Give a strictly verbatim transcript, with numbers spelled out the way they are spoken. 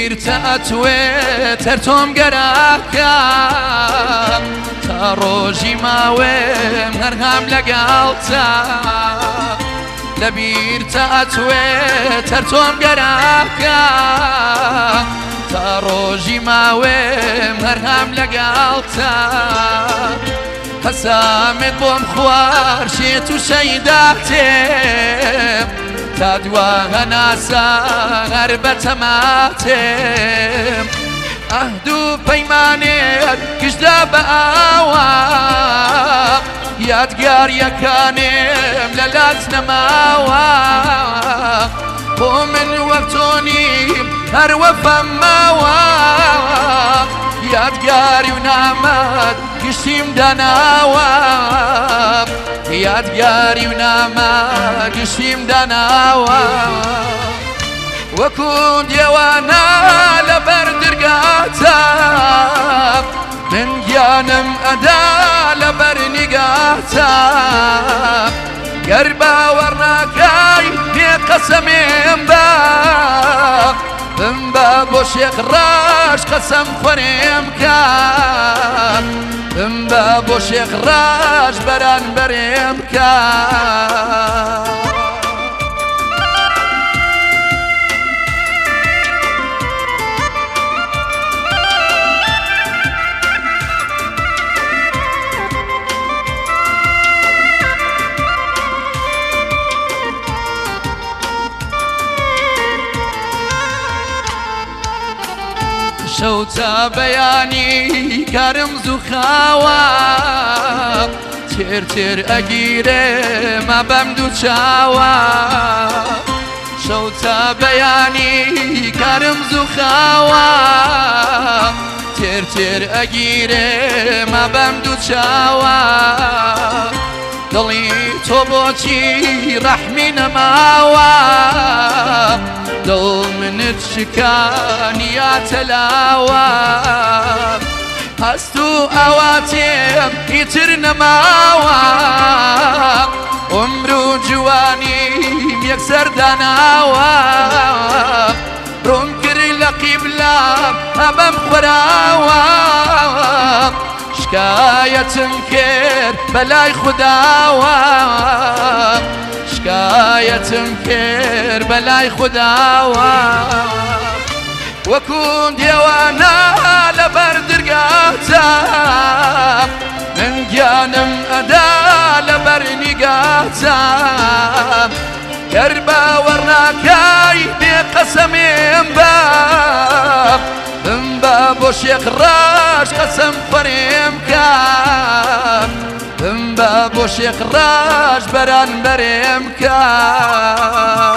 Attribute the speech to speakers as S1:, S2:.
S1: لبیرتە ئەتوێت هەر تۆم گەراکە تا ڕۆژی ماوێم هەرهام لەگەڵتە لبیرتە ئەتوێت هەر تۆم گەراکە تا ڕۆژی ماوێم هەرهام لەگەڵتە قەسامت بۆم خوار شێت و شەیداتێم تا دوا هەناسە هەر بەتەماتێم ئەهد و پەیمانێت گشتە بە ئاوا یادگاریەکانێم لە لات نەماوە بۆ من وەک تۆ نیم هەر وەفام ماوە یادگاری و نامەت گشتیم داناوە یادگاری و نامەت گشتیم داناوە وەکو دیێوانە لەبەر دەرگاتە من گیانم ئەدا لەبەر نیگاتە گەر باوەڕ ناکەی پێ قەسەمێم بە بم بە بۆ شێخ ڕاش قەسەم خوێنێم کە بم بە بۆ شێخ ڕاش بەرانبەرێم کە شەوتە بەیانی کارم زووخاوە تێر تێر ئەگیرێ ما بەم دوو چاوە شەوتە بەیانی کارم زووخاوە تێر تێر ئەگیرێ ما بەم دوو چاوە دڵی تۆ بۆچی ڕەحمی نەماوە دڵ منت شکانیا تەلاوە هەست و ئەواتێم ئیتر نەماوە عومر و جوانیم یەکسەر داناوە ڕوون کرد لە قیبلام هەبەم خوراوە شکایەتم کرد بەلای خوداوە شکایەتم کرد بەلای خوداوە وەکو دیێوانە لەبەر دەرگاتە من گیانم ئەدا لەبەر نیگاتە گەر باوەڕ ناکەی بێ قەسەمێم بە بم بە بۆ شێخ ڕاش قەسەم خوێنێم کە بم بە بۆ شێخ ڕاش بەرانبەرێم کە